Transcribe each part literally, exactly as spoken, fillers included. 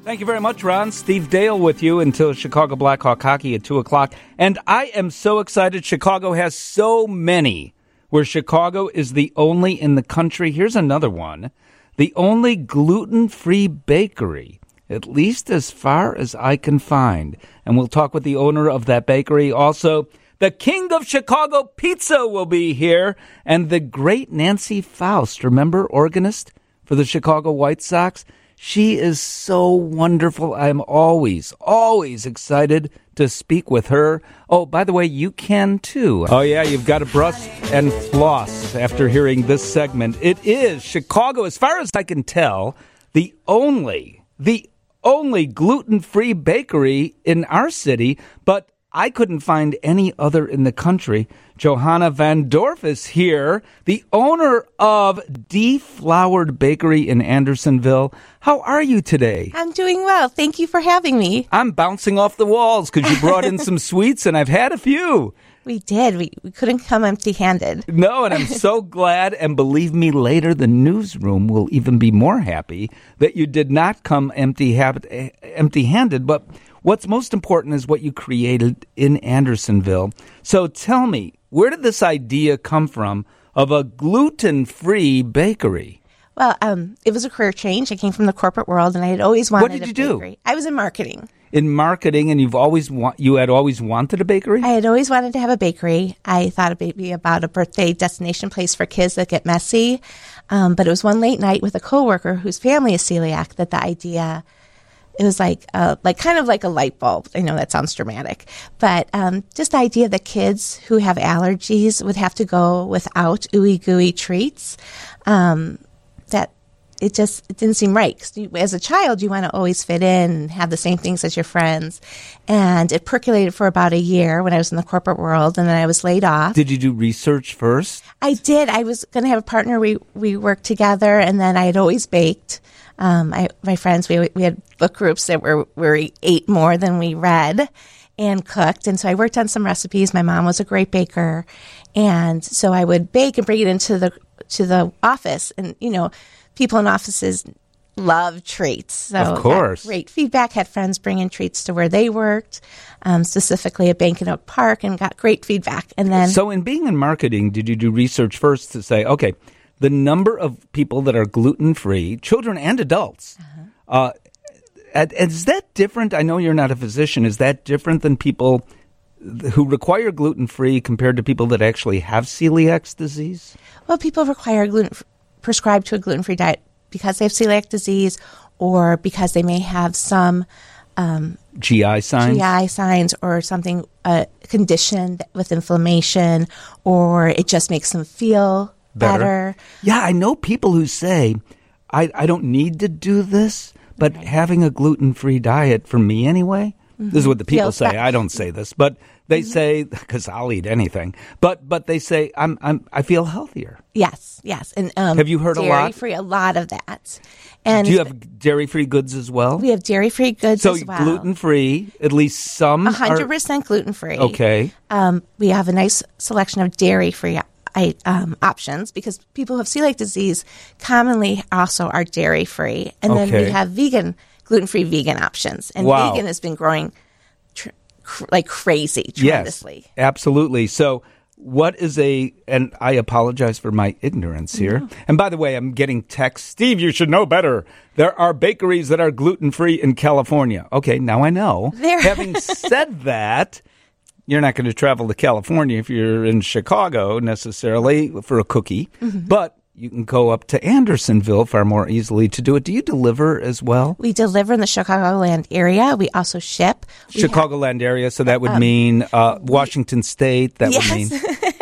Thank you very much, Ron. Steve Dale with you until Chicago Blackhawk hockey at two o'clock. And I am so excited. Chicago has so many, where Chicago is the only in the country. Here's another one. The only gluten-free bakery, at least as far as I can find. And we'll talk with the owner of that bakery. Also, the King of Chicago Pizza will be here. And the great Nancy Faust, remember, organist for the Chicago White Sox? She is so wonderful. I'm always, always excited to speak with her. Oh, by the way, you can too. Oh, yeah, you've got to brush and floss after hearing this segment. It is Chicago, as far as I can tell, the only, the only gluten-free bakery in our city, but I couldn't find any other in the country. Johanna Van Dorf is here, the owner of Deflowered Bakery in Andersonville. How are you today? I'm doing well. Thank you for having me. I'm bouncing off the walls because you brought in some sweets, and I've had a few. We did. We, we couldn't come empty-handed. No, and I'm so glad, and believe me, later the newsroom will even be more happy that you did not come empty empty-handed, but what's most important is what you created in Andersonville. So tell me, where did this idea come from of a gluten-free bakery? Well, um, it was a career change. I came from the corporate world, and I had always wanted what did a you bakery. do? I was in marketing. In marketing, and you've always wa- you had always wanted a bakery? I had always wanted to have a bakery. I thought it would be about a birthday destination place for kids that get messy. Um, but it was one late night with a coworker whose family is celiac that the idea... It was like, uh, like kind of like a light bulb. I know that sounds dramatic, but um, just the idea that kids who have allergies would have to go without ooey gooey treats. Um, that it just it didn't seem right. 'Cause you, as a child, you want to always fit in and have the same things as your friends. And it percolated for about a year when I was in the corporate world, and then I was laid off. Did you do research first? I did. I was going to have a partner. We we worked together, and then I had always baked. Um, I, my friends, we we had book groups that were where we ate more than we read and cooked. And so I worked on some recipes. My mom was a great baker. And so I would bake and bring it into the, to the office. And, you know, people in offices love treats. So of course. Got great feedback. Had friends bring in treats to where they worked, um, specifically at Bank and Oak Park, and got great feedback. And then, so in being in marketing, did you do research first to say, okay, the number of people that are gluten-free, children and adults, uh-huh. uh, and, and is that different? I know you're not a physician. Is that different than people who require gluten-free compared to people that actually have celiac disease? Well, people require gluten prescribed to a gluten-free diet because they have celiac disease or because they may have some um, G I signs, G I signs, or something, a condition with inflammation, or it just makes them feel better. better. Yeah, I know people who say, I, I don't need to do this, but right. having a gluten-free diet, for me anyway, mm-hmm. this is what the people Feels say. That- I don't say this, but they mm-hmm. say, because I'll eat anything, but but they say, I'm I'm I feel healthier. Yes, yes. And um, have you heard a lot? Dairy-free, a lot of that. And do you have dairy-free goods as well? We have dairy-free goods so as well. So gluten-free, at least some? one hundred percent are- gluten-free. Okay. Um, we have a nice selection of dairy-free I, um, options because people who have celiac disease commonly also are dairy-free. And okay. then we have vegan, gluten-free vegan options. And wow. vegan has been growing tr- cr- like crazy, tremendously. Yes, absolutely. So what is a, and I apologize for my ignorance here. No. And by the way, I'm getting texts. Steve, you should know better. There are bakeries that are gluten-free in California. Okay, now I know. There. Having said that, you're not going to travel to California if you're in Chicago necessarily for a cookie, mm-hmm. but you can go up to Andersonville far more easily to do it. Do you deliver as well? We deliver in the Chicagoland area. We also ship. We Chicagoland have, area, so that would um, mean uh, Washington State. That yes. would mean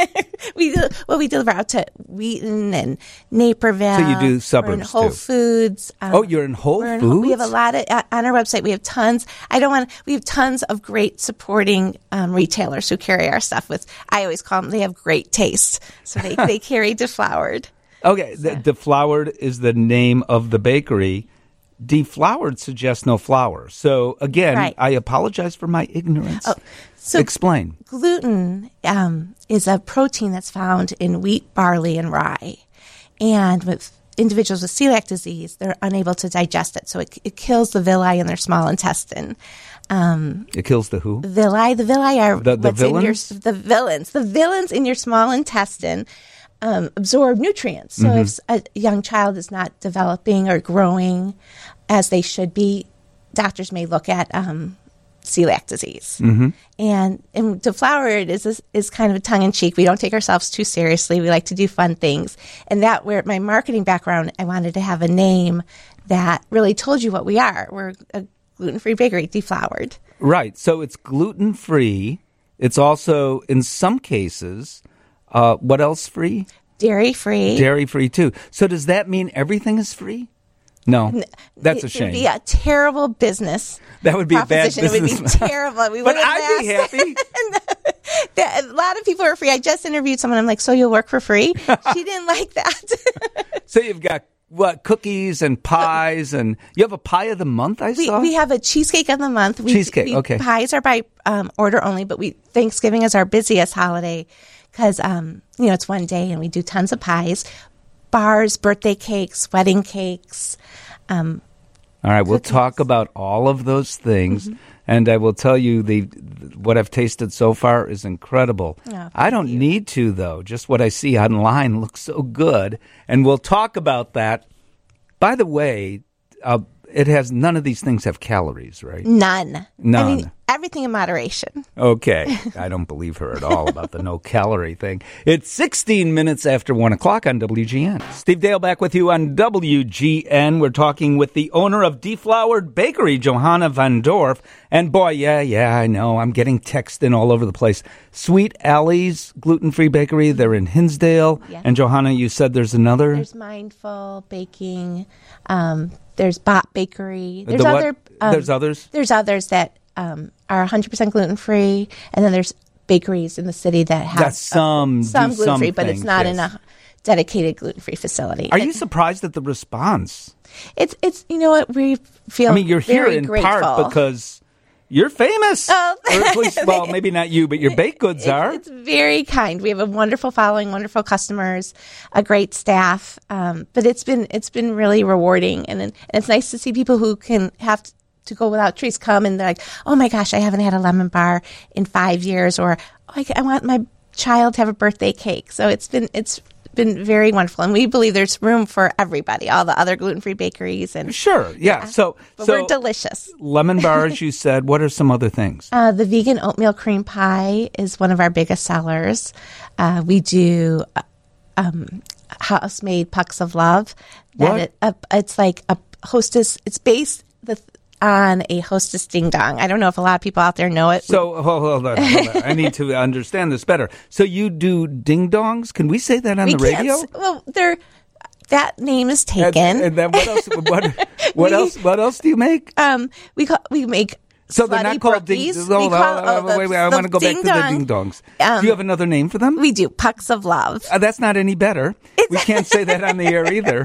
we do, well, we deliver out to Wheaton and Naperville. So you do suburbs we're in Whole too. Foods. Um, oh, you're in Whole in, Foods? We have a lot of uh, on our website. We have tons. I don't want. We have tons of great supporting um, retailers who carry our stuff with. I always call them. They have great taste, so they they carry Deflowered. Okay, so. the, Deflowered is the name of the bakery. Deflowered suggests no flour. So again, right. I apologize for my ignorance. Oh, so explain. Gluten um, is a protein that's found in wheat, barley, and rye. And with individuals with celiac disease, they're unable to digest it. So it, it kills the villi in their small intestine. Um, it kills the who? Villi. The villi are the, the what's in your, villains? the villains. The villains in your small intestine um, absorb nutrients. So mm-hmm. if a young child is not developing or growing as they should be, doctors may look at um, celiac disease. Mm-hmm. And, and deflowered is, is is kind of a tongue-in-cheek. We don't take ourselves too seriously. We like to do fun things. And that, where my marketing background, I wanted to have a name that really told you what we are. We're a gluten-free bakery, deflowered. Right. So it's gluten-free. It's also, in some cases, uh, what else free? Dairy-free. Dairy-free, too. So does that mean everything is free? No, that's a shame. It would be a terrible business. That would be a bad business. It would be terrible. We but I'd be happy. A lot of people are free. I just interviewed someone. I'm like, so you'll work for free? She didn't like that. So you've got what, cookies and pies, and you have a pie of the month, I we, saw? We have a cheesecake of the month. We, cheesecake, we, okay. Pies are by um, order only, but we Thanksgiving is our busiest holiday because, um, you know, it's one day and we do tons of pies. Bars, birthday cakes, wedding cakes. Um, all right, we'll talk about all of those things, mm-hmm. and I will tell you the what I've tasted so far is incredible. Oh, I don't you. need to, though. Just what I see online looks so good, and we'll talk about that. By the way, uh, it has none of these things have calories, right? None. None. I mean, everything in moderation. Okay. I don't believe her at all about the no-calorie thing. It's sixteen minutes after one o'clock on W G N. Steve Dale back with you on W G N. We're talking with the owner of Deflowered Bakery, Johanna Van Dorf. And boy, yeah, yeah, I know. I'm getting text in all over the place. Sweet Alley's Gluten-Free Bakery, they're in Hinsdale. Yes. And Johanna, you said there's another? There's Mindful Baking. Um, there's Bot Bakery. There's the other. Um, there's others? There's others that um, are one hundred percent gluten-free. And then there's bakeries in the city that have That's some, uh, some gluten-free, some but things, it's not yes. in a dedicated gluten-free facility. Are it, you surprised at the response? It's, it's you know what, we feel I mean, you're here very in grateful. part because you're famous. Oh. Or at least, well, maybe not you, but your baked goods it's, are. It's very kind. We have a wonderful following, wonderful customers, a great staff. Um, but it's been it's been really rewarding, and, and it's nice to see people who can have to, to go without treats come and they're like, oh my gosh, I haven't had a lemon bar in five years, or oh, I, I want my child to have a birthday cake. So it's been it's. been very wonderful, and we believe there's room for everybody, all the other gluten-free bakeries. And sure, yeah. yeah. So, but so we're delicious. Lemon bars, you said. What are some other things? Uh, the vegan oatmeal cream pie is one of our biggest sellers. Uh, we do um, house-made pucks of love. That What? It, uh, it's like a hostess. It's based the. on a Hostess Ding Dong. I don't know if a lot of people out there know it. So, hold, hold on, hold on. I need to understand this better. So you do ding dongs? Can we say that on we the radio? Can't, well, they're, that name is taken. And, and then what else? What, what we, else? What else do you make? Um, we call, we make. So they're not called ding. Brookies. Hold, call, hold, oh, hold, wait, wait. I want to go back to the ding dongs. Um, do you have another name for them? We do pucks of love. Uh, that's not any better. We can't say that on the air either.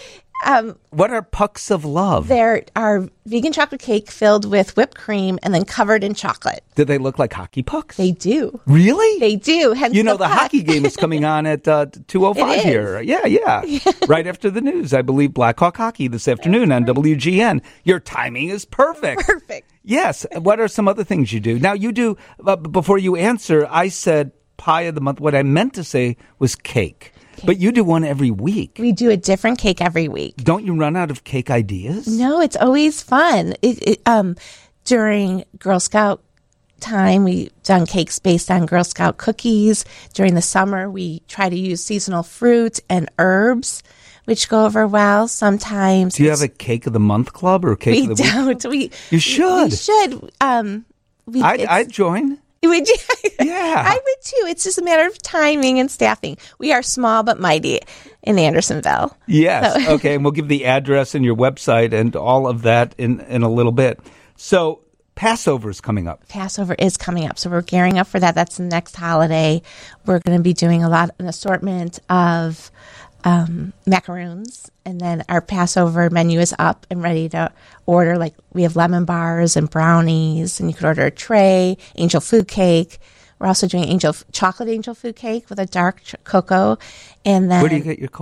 Um, what are pucks of love? They're our vegan chocolate cake filled with whipped cream and then covered in chocolate. Do they look like hockey pucks? They do. Really? They do. Hence you know, the, the hockey game is coming on at uh, two oh five here. Yeah, yeah. Right after the news. I believe Blackhawk hockey this afternoon on W G N. Your timing is perfect. Perfect. Yes. What are some other things you do? Now, you do, uh, before you answer, I said pie of the month. What I meant to say was cake. But you do one every week. We do a different cake every week. Don't you run out of cake ideas? No, it's always fun. It, it, um, during Girl Scout time, we've done cakes based on Girl Scout cookies. During the summer, we try to use seasonal fruits and herbs, which go over well. Sometimes. Do you have a cake of the month club or cake we of the week? don't. We You should. We should. Um, we, I'd, I'd join. Would you? Yeah. I would too. It's just a matter of timing and staffing. We are small but mighty in Andersonville. Yes. So. Okay. And we'll give the address and your website and all of that in, in a little bit. So Passover is coming up. Passover is coming up. So we're gearing up for that. That's the next holiday. We're going to be doing a lot, an assortment of um, macaroons. And then our Passover menu is up and ready to order. Like we have lemon bars and brownies, and you could order a tray, angel food cake. We're also doing angel chocolate angel food cake with a dark ch- cocoa. And then where do you get your cocoa?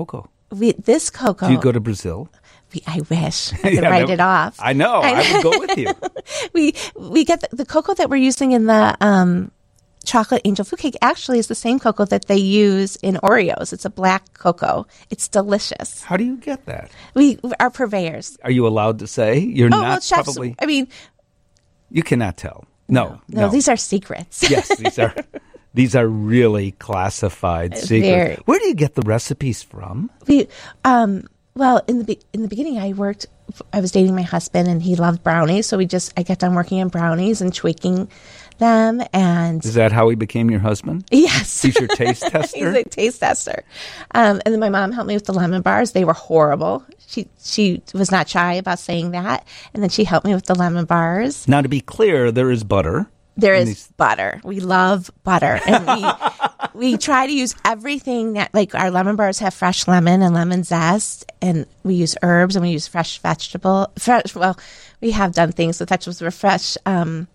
we, this cocoa. Do you go to Brazil? We, I wish I could Yeah, write that- it off. I know. I, I would go with you. we we get the, the cocoa that we're using in the um, chocolate angel food cake. Actually, is the same cocoa that they use in Oreos. It's a black cocoa. It's delicious. How do you get that? We are purveyors. Are you allowed to say? You're Oh not well, chefs. probably. I mean, You cannot tell. No, no, no. these are secrets. Yes, these are. These are really classified secrets. Very. Where do you get the recipes from? we um well in the be- in the beginning I worked I was dating my husband and he loved brownies, so we just I got done working on brownies and tweaking them, and Is that how he became your husband? yes, He's your taste tester? he's a taste tester. Um, and then my mom helped me with the lemon bars. They were horrible. She she was not shy about saying that, and then she helped me with the lemon bars. Now, to be clear, there is butter. There in is these- butter. We love butter, and we we try to use everything that, like, our lemon bars have fresh lemon and lemon zest, and we use herbs and we use fresh vegetable. Fresh. Well, we have done things with vegetables that are fresh. Um,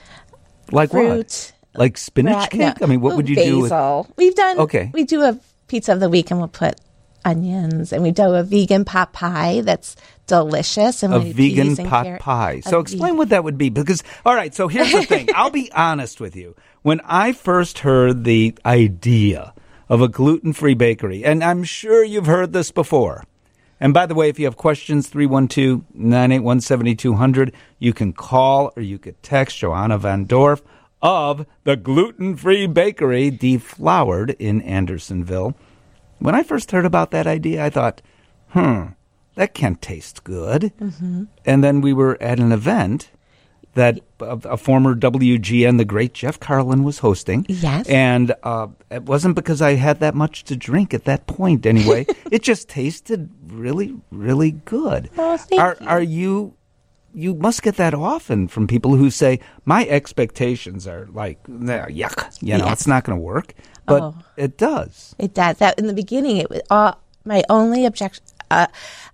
Like fruit, what? Like spinach rat- cake? no. I mean, what Ooh, would you basil. do with... Basil. We've done. Okay. We do a pizza of the week, and we'll put onions, and we do a vegan pot pie that's delicious. And A we do vegan peas and pot carrot- pie. a So explain what that would be. Because, all right, so here's the thing. I'll be honest with you. When I first heard the idea of a gluten-free bakery, and I'm sure you've heard this before. And by the way, if you have questions, three one two, nine eight one, seven two zero zero, you can call or you could text Joanna Van Dorf of the Gluten-Free Bakery, Deflowered in Andersonville. When I first heard about that idea, I thought, hmm, that can't taste good. Mm-hmm. And then we were at an event that a, a former W G N, the great Jeff Carlin, was hosting. Yes. And uh, it wasn't because I had that much to drink at that point anyway. It just tasted really, really good. Oh, thank are, you. Are you... You must get that often from people who say, my expectations are like, nah, yuck, you know, Yes. it's not going to work. But Oh. it does. It does. That in the beginning, it was all, my only objection. Uh,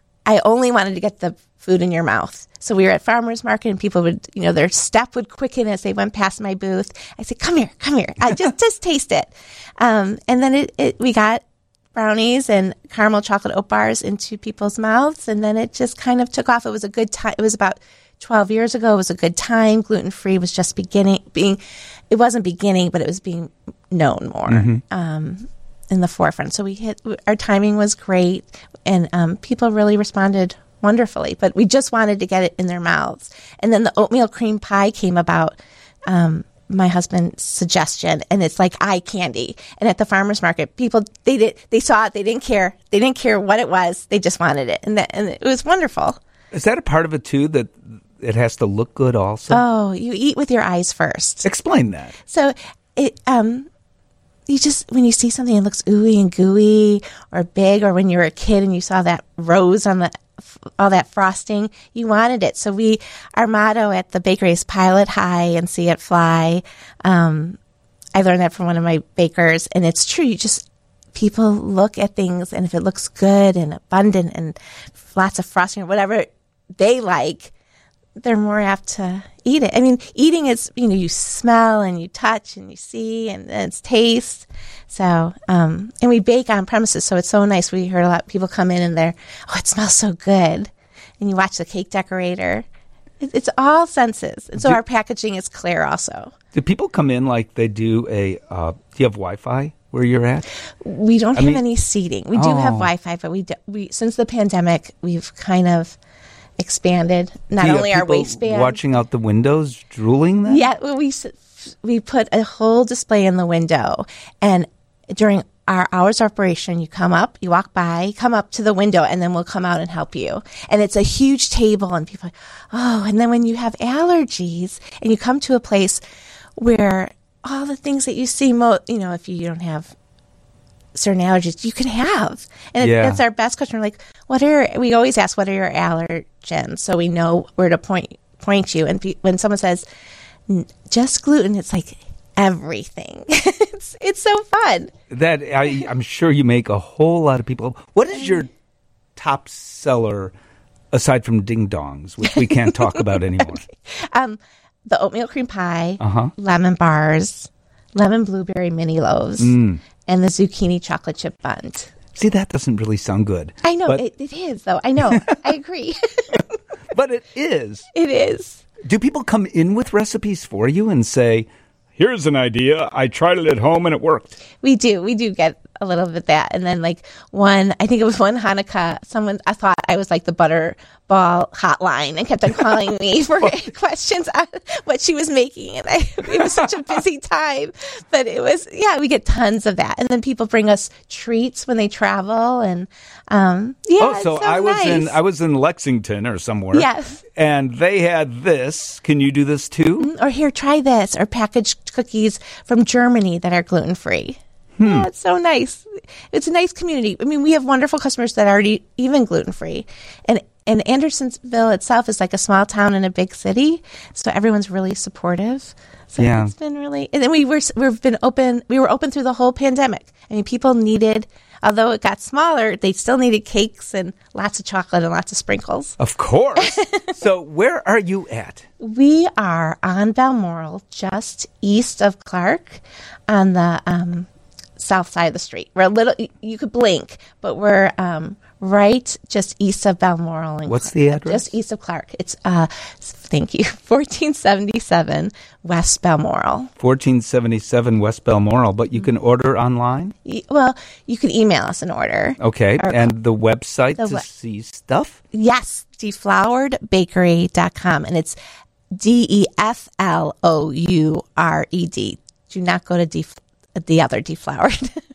I only wanted to get the food in your mouth. So we were at farmers market, and people would, you know, their step would quicken as they went past my booth. I said, "Come here, come here. I just just taste it." Um, and then it, it we got brownies and caramel chocolate oat bars into people's mouths, and then it just kind of took off. It was a good time. It was about twelve years ago. It was a good time. Gluten free was just beginning. Being, it wasn't beginning, but it was being known more. Mm-hmm. Um, in the forefront. So we hit, our timing was great, and um, people really responded wonderfully, but we just wanted to get it in their mouths. And then the oatmeal cream pie came about, um, my husband's suggestion, and it's like eye candy. And at the farmer's market, people, they did, they saw it, they didn't care. They didn't care what it was. They just wanted it. And that, and it was wonderful. Is that a part of it too, that it has to look good also? Oh, you eat with your eyes first. Explain that. So it, um, you just, when you see something that looks ooey and gooey or big, or when you were a kid and you saw that rose on the, all that frosting, you wanted it. So we, our motto at the bakery is pilot high and see it fly. Um, I learned that from one of my bakers, and it's true. You just, people look at things, and if it looks good and abundant and lots of frosting or whatever they like, they're more apt to eat it. I mean, eating is, you know, you smell and you touch and you see, and, and it's taste. So, um, and we bake on premises, so it's so nice. We heard a lot of people come in and they're, oh, it smells so good. And you watch the cake decorator. It, it's all senses. And so Do- our packaging is clear also. Do people come in like they do a, uh, do you have Wi-Fi where you're at? We don't I have mean- any seating. We do have Oh. Wi-Fi, but we, do, we since the pandemic, we've kind of expanded not Do you have only our people waistband. watching out the windows, drooling then? Yeah, well, we s- we put a whole display in the window, and during our hours of operation, you come up, you walk by, come up to the window, and then we'll come out and help you. And it's a huge table, and people are like, oh, and then when you have allergies, and you come to a place where all the things that you see, mo- you know, if you don't have certain allergies, you can have. And Yeah. it, that's our best question. We're like, what are, we always ask, what are your allergens? So we know where to point, point you. And pe- when someone says, "N- just gluten," it's like everything. it's, it's so fun. That I, I'm sure you make a whole lot of people. What is your top seller aside from ding dongs, which we can't talk about anymore? Um, the oatmeal cream pie, Uh-huh. lemon bars, lemon blueberry mini loaves, Mm. and the zucchini chocolate chip buns. See, that doesn't really sound good. I know. But, it, it is, though. I know. I agree. but it is. It is. Do people come in with recipes for you and say, here's an idea. I tried it at home and it worked? We do. We do get a little bit of that. And then like one, I think it was one Hanukkah, someone, I thought I was like the Butterball hotline and kept on calling me for questions on what she was making. And I, it was such a busy time, but it was, yeah, we get tons of that. And then people bring us treats when they travel. And, um, yeah. Oh, so, so I was nice. in, I was in Lexington or somewhere. Yes. And they had this. Can you do this too? Or here, try this, or packaged cookies from Germany that are gluten-free. Hmm. Yeah, it's so nice. It's a nice community. I mean, we have wonderful customers that are even gluten-free. And and Andersonville itself is like a small town in a big city, so everyone's really supportive. So yeah. It's been really, and then we were we've been open. We were open through the whole pandemic. I mean, people needed, although it got smaller, they still needed cakes and lots of chocolate and lots of sprinkles. Of course. So where are you at? We are on Balmoral, just east of Clark, on the um, south side of the street. We're a little, you could blink, but we're um, right just east of Balmoral. And What's Clark, the address? Just east of Clark. It's, uh, thank you, fourteen seventy-seven West Balmoral. fourteen seventy-seven West Balmoral, but you can order online? Y- Well, you could email us an order. Okay, Or- and the website The to we- see stuff? Yes, deflowered bakery dot com, and it's D E F L O U R E D. Do not go to def- the other deflowered.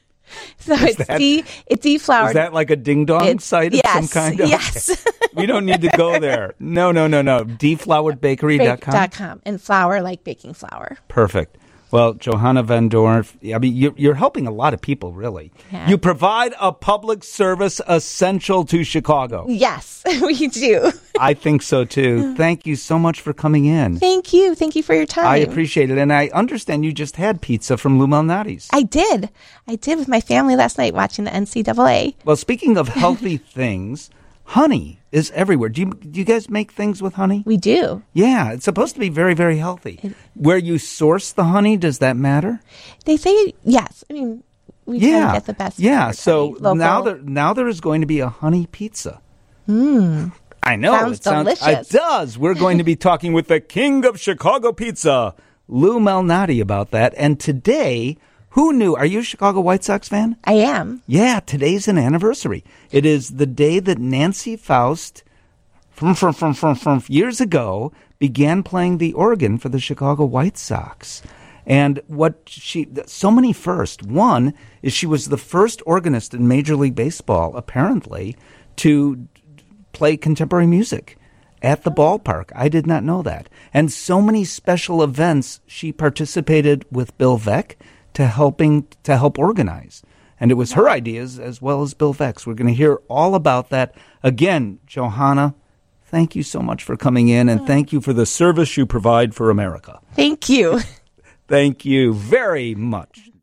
So Is it's that- de it's deflowered. Is that like a ding-dong It's- site of yes, some kind? Okay. yes. We don't need to go there. No, no, no, no. deflowered bakery dot com? Dot com. And flour like baking flour. Perfect. Well, Johanna Van Dorf, I mean, you're, you're helping a lot of people, really. Yeah. You provide a public service essential to Chicago. Yes, we do. I think so, too. Thank you so much for coming in. Thank you. Thank you for your time. I appreciate it. And I understand you just had pizza from Lou Malnati's. I did. I did with my family last night watching the N C double A. Well, speaking of healthy things, honey is everywhere. Do you, do you guys make things with honey? We do. Yeah, it's supposed to be very, very healthy. Where you source the honey, does that matter? They say yes. I mean, we try Yeah, to get the best. yeah. So honey, local. now there now there is going to be a honey pizza. Mm. I know Sounds it sounds delicious. It does. We're going to be talking with the king of Chicago pizza, Lou Malnati, about that. And today, who knew? Are you a Chicago White Sox fan? I am. Yeah, today's an anniversary. It is the day that Nancy Faust, from from from from, from years ago, began playing the organ for the Chicago White Sox. And what she, so many first. One is she was the first organist in Major League Baseball, apparently, to play contemporary music at the ballpark. I did not know that. And so many special events she participated with Bill Veeck to helping to help organize. And it was her ideas as well as Bill Veeck's. We're going to hear all about that. Again, Johanna, thank you so much for coming in, and thank you for the service you provide for America. Thank you. Thank you very much.